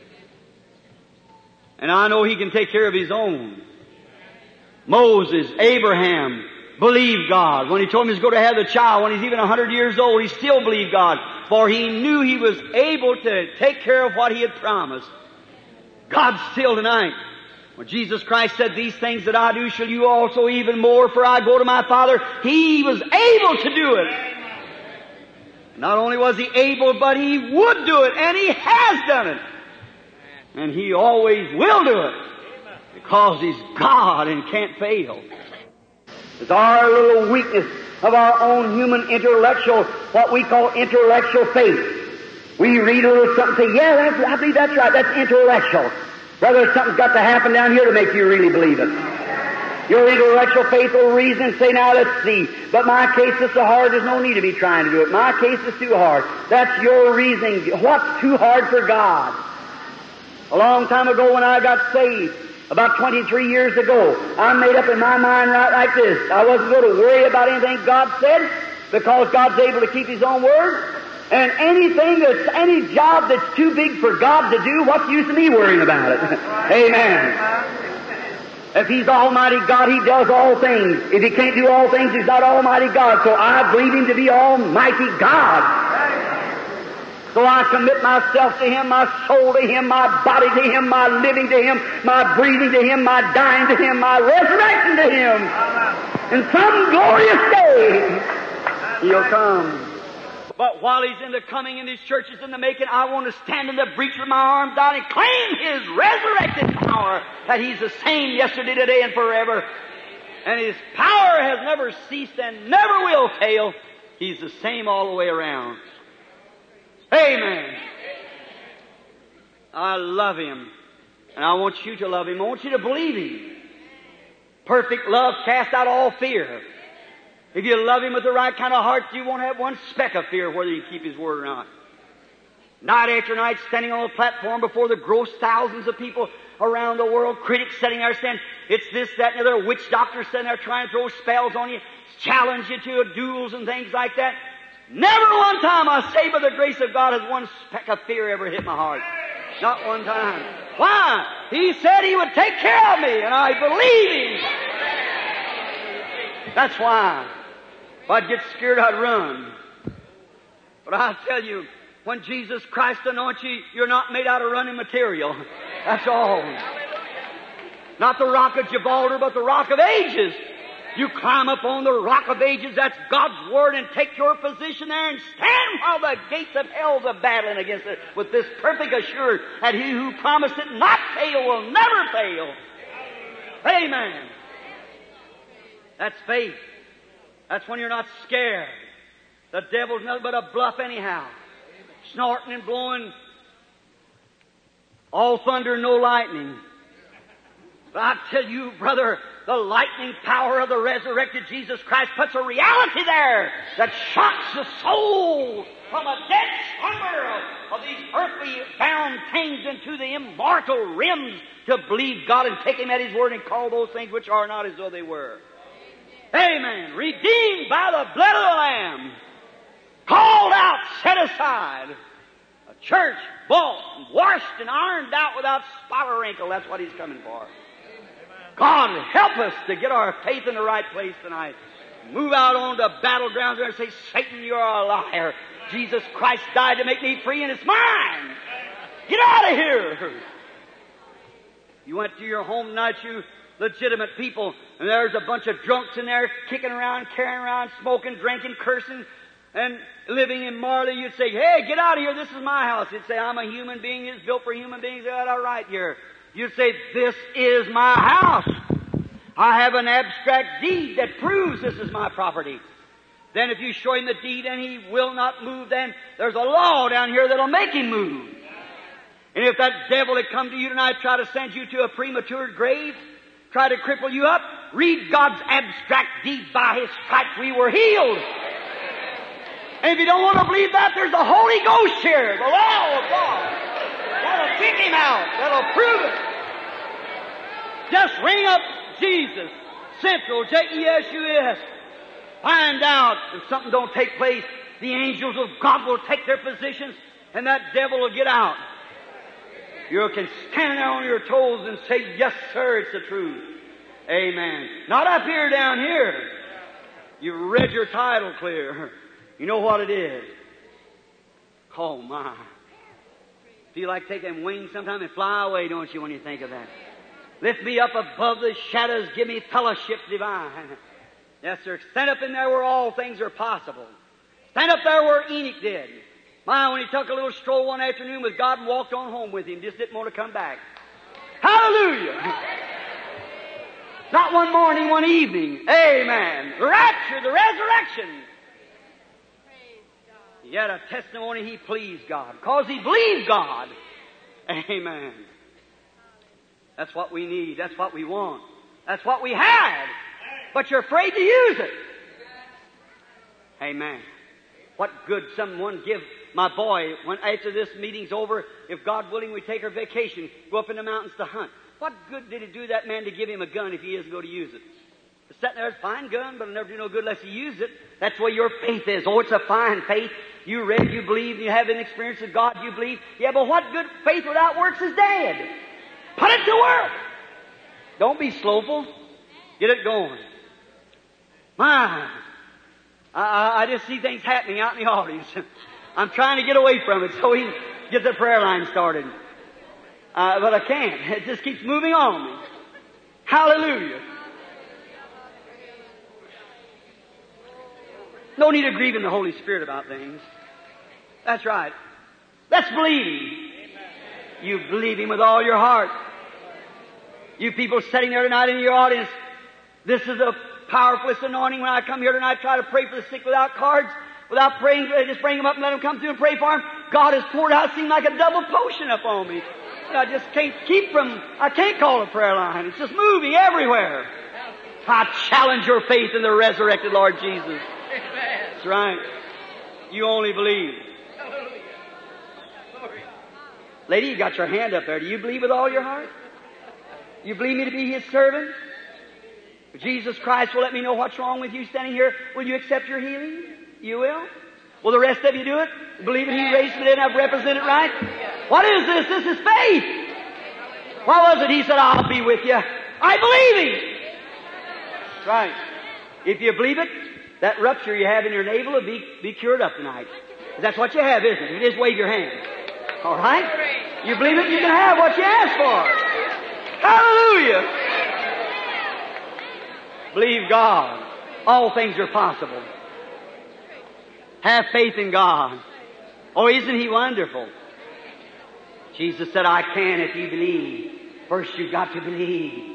Speaker 1: And I know He can take care of His own. Moses, Abraham, believed God. When He told him He was going to have the child, when he's even 100 years old, he still believed God. For he knew he was able to take care of what He had promised. God still tonight. When Jesus Christ said, these things that I do shall you also even more, for I go to my Father, He was able to do it. Not only was He able, but He would do it, and He has done it. And He always will do it, because He's God and can't fail. It's our little weakness of our own human intellectual, what we call intellectual faith. We read a little something and say, yeah, I believe that's right, that's intellectual. Brother, something's got to happen down here to make you really believe it. Your intellectual faith will reason and say, now let's see. But my case is so hard, there's no need to be trying to do it. My case is too hard. That's your reasoning. What's too hard for God? A long time ago when I got saved, about 23 years ago, I made up in my mind right like this. I wasn't going to worry about anything God said, because God's able to keep His own word. And any job that's too big for God to do, what's the use of me worrying about it? Amen. If He's Almighty God, He does all things. If He can't do all things, He's not Almighty God. So I believe Him to be Almighty God. So I commit myself to Him, my soul to Him, my body to Him, my living to Him, my breathing to Him, my dying to Him, my resurrection to Him. And some glorious day, He'll come. But while He's in the coming and His church is in the making, I want to stand in the breach with my arms out and claim His resurrected power, that He's the same yesterday, today, and forever. And His power has never ceased and never will fail. He's the same all the way around. Amen. I love Him. And I want you to love Him. I want you to believe Him. Perfect love casts out all fear. If you love Him with the right kind of heart, you won't have one speck of fear whether you keep His word or not. Night after night, standing on the platform before the gross thousands of people around the world, critics sitting there saying, it's this, that, and the other, witch doctors sitting there trying to throw spells on you, challenge you to duels and things like that. Never one time, I say by the grace of God, has one speck of fear ever hit my heart. Not one time. Why? He said He would take care of me, and I believe Him. That's why. If I'd get scared, I'd run. But I'll tell you, when Jesus Christ anoints you, you're not made out of running material. That's all. Not the rock of Gibraltar, but the rock of ages. You climb up on the rock of ages, that's God's Word, and take your position there and stand while the gates of hell are battling against it with this perfect assurance that He who promised it not fail will never fail. Amen. That's faith. That's when you're not scared. The devil's nothing but a bluff anyhow. Snorting and blowing. All thunder, no lightning. But I tell you, brother, the lightning power of the resurrected Jesus Christ puts a reality there that shocks the soul from a dead slumber of these earthly bound things into the immortal realms to believe God and take Him at His word and call those things which are not as though they were. Amen. Redeemed by the blood of the Lamb. Called out, set aside. A church bought and washed and ironed out without spot or wrinkle. That's what He's coming for. God, help us to get our faith in the right place tonight. Move out on the battlegrounds there and say, Satan, you're a liar. Jesus Christ died to make me free and it's mine. Get out of here. You went to your home tonight, you legitimate people, and there's a bunch of drunks in there kicking around, carrying around, smoking, drinking, cursing, and living immorally. You'd say, hey, get out of here. This is my house. You'd say, I'm a human being. It's built for human beings. Is that all right here? You'd say, this is my house. I have an abstract deed that proves this is my property. Then if you show him the deed and he will not move, then there's a law down here that'll make him move. And if that devil that come to you tonight try to send you to a premature grave, try to cripple you up, read God's abstract deed. By His stripes we were healed. And if you don't want to believe that, there's the Holy Ghost here, the law of God. That'll kick him out. That'll prove it. Just ring up Jesus, Central, Jesus. Find out if something don't take place. The angels of God will take their positions, and that devil will get out. You can stand there on your toes and say, yes, sir, it's the truth. Amen. Not up here, down here. You read your title clear. You know what it is. Oh, my. Feel like taking wings sometime and fly away, don't you, when you think of that? Lift me up above the shadows. Give me fellowship divine. Yes, sir. Stand up in there where all things are possible. Stand up there where Enoch did. My, when he took a little stroll one afternoon with God and walked on home with Him, just didn't want to come back. Hallelujah! Not one morning, one evening. Amen. The rapture, the resurrection. He had a testimony he pleased God, because he believed God. Amen. That's what we need. That's what we want. That's what we have. But you're afraid to use it. Amen. What good someone give my boy when after this meeting's over, if God willing we take our vacation, go up in the mountains to hunt. What good did it do that man to give him a gun if he isn't going to use it? It's sitting there, it's a fine gun, but it'll never do no good unless you use it. That's where your faith is. Oh, it's a fine faith. You read, you believe, you have an experience with God, you believe. Yeah, but what good faith without works is dead. Put it to work. Don't be slowful. Get it going. My, I just see things happening out in the audience. I'm trying to get away from it so we can get the prayer line started. But I can't. It just keeps moving on me. Hallelujah. No need of grieving the Holy Spirit about things. That's right. Let's believe Him. You believe Him with all your heart. You people sitting there tonight in your audience, this is a powerful anointing. When I come here tonight, try to pray for the sick without cards, without praying, just bring them up and let them come through and pray for them. God has poured out, seemed like a double potion upon me. And I just can't I can't call a prayer line. It's just moving everywhere. I challenge your faith in the resurrected Lord Jesus. That's right. You only believe. Lady, you got your hand up there. Do you believe with all your heart? You believe me to be His servant? Jesus Christ will let me know what's wrong with you standing here. Will you accept your healing? You will? Will the rest of you do it? Believe in He raised from the dead and I've represented right? What is this? This is faith. What was it? He said, I'll be with you. I believe Him. That's right. If you believe it, that rupture you have in your navel will be cured up tonight. That's what you have, isn't it? You just wave your hand. All right? You believe it, you can have what you ask for. Hallelujah. Believe God. All things are possible. Have faith in God. Oh, isn't He wonderful? Jesus said, I can if you believe. First you've got to believe.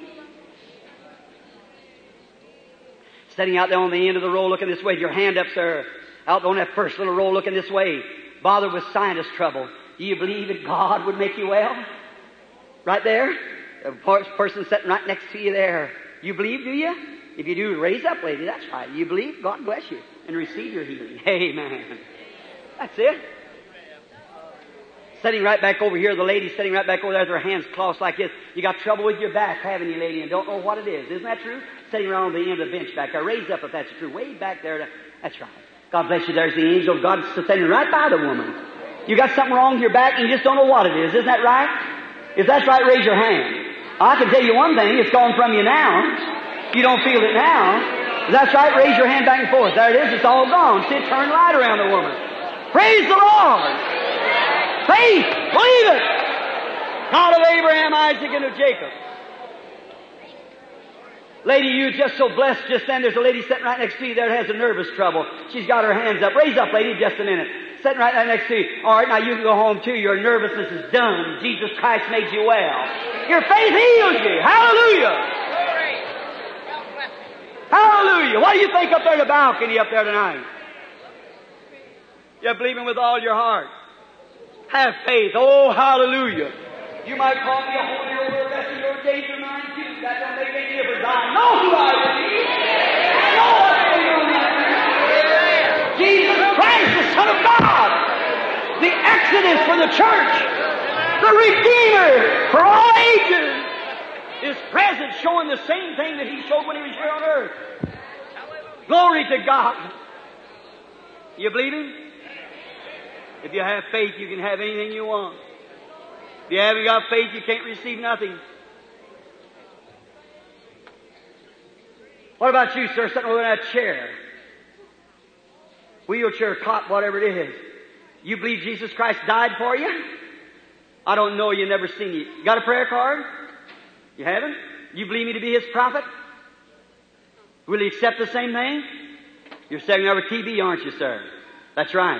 Speaker 1: Sitting out there on the end of the row looking this way, your hand up, sir. Out on that first little row looking this way. Bothered with sinus trouble. Do you believe that God would make you well? Right there. A person sitting right next to you there. You believe, do you? If you do, raise up, lady. That's right. You believe? God bless you. And receive your healing. Amen. That's it. Sitting right back over here, the lady sitting right back over there with her hands crossed like this. You got trouble with your back, haven't you, lady, and don't know what it is. Isn't that true? Sitting around on the end of the bench back there. Raise up if that's true. Way back there. That's right. God bless you. There's the angel of God standing right by the woman. You got something wrong with your back and you just don't know what it is. Isn't that right? If that's right, raise your hand. I can tell you one thing. It's gone from you now. You don't feel it now. If that's right, raise your hand back and forth. There it is. It's all gone. See, it turned right around the woman. Praise the Lord. Faith. Believe it. God of Abraham, Isaac, and of Jacob. Lady, you're just so blessed just then. There's a lady sitting right next to you there that has a nervous trouble. She's got her hands up. Raise up, lady, just a minute. Sitting right there next to you. All right, now you can go home too. Your nervousness is done. Jesus Christ made you well. Your faith heals you. Hallelujah. Hallelujah. What do you think up there in the balcony up there tonight? You're believing with all your heart. Have faith. Oh, hallelujah. You might call me a holy over the rest of your days or mine too. That don't make any difference. I know who I believe. I know what's going on now. Jesus Christ, the Son of God. The Exodus for the church. The Redeemer for all ages. Is present, showing the same thing that He showed when He was here on earth. Glory to God. You believe Him? If you have faith, you can have anything you want. If you haven't got faith, you can't receive nothing. What about you, sir, sitting over in that chair? Wheelchair, cot, whatever it is. You believe Jesus Christ died for you? I don't know, you've never seen you. You got a prayer card? You haven't? You believe me to be His prophet? Will He accept the same thing? You're sitting there with TB, aren't you, sir? That's right.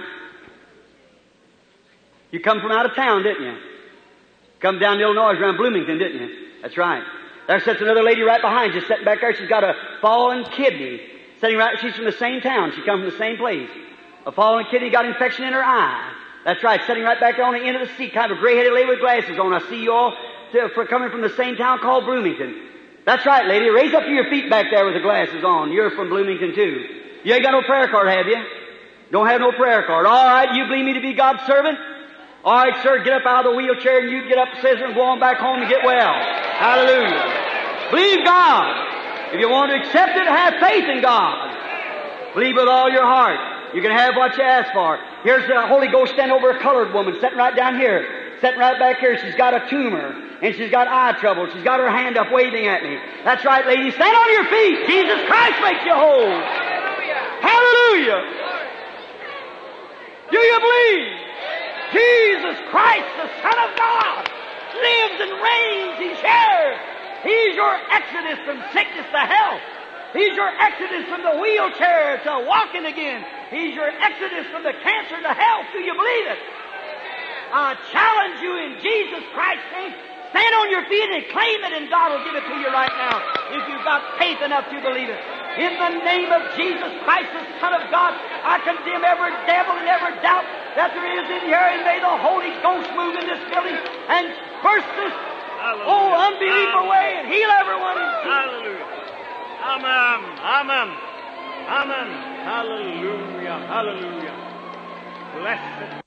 Speaker 1: You come from out of town, didn't you? Come down to Illinois, around Bloomington, didn't you? That's right. There sits another lady right behind you, sitting back there. She's got a fallen kidney. Sitting right, she's from the same town. She comes from the same place. A fallen kidney got infection in her eye. That's right. Sitting right back there on the end of the seat, kind of a gray-headed lady with glasses on. I see you all coming from the same town called Bloomington. That's right, lady. Raise up to your feet back there with the glasses on. You're from Bloomington, too. You ain't got no prayer card, have you? Don't have no prayer card. All right, you believe me to be God's servant? All right, sir, get up out of the wheelchair and you get up the scissor and go on back home and get well. Hallelujah. Believe God. If you want to accept it, have faith in God. Believe with all your heart. You can have what you ask for. Here's the Holy Ghost standing over a colored woman sitting right down here. Sitting right back here. She's got a tumor and she's got eye trouble. She's got her hand up waving at me. That's right, lady. Stand on your feet. Jesus Christ makes you whole. Hallelujah. Hallelujah. Do you believe? Jesus Christ, the Son of God, lives and reigns. He's here. He's your exodus from sickness to health. He's your exodus from the wheelchair to walking again. He's your exodus from the cancer to health. Do you believe it? I challenge you in Jesus Christ's name. Stand on your feet and claim it, and God will give it to you right now if you've got faith enough to believe it. In the name of Jesus Christ, the Son of God, I condemn every devil and every doubt that there is in here, and may the Holy Ghost move in this building and burst this unbelief away and heal everyone.
Speaker 2: Hallelujah. Amen. Amen. Amen. Hallelujah. Hallelujah. Blessed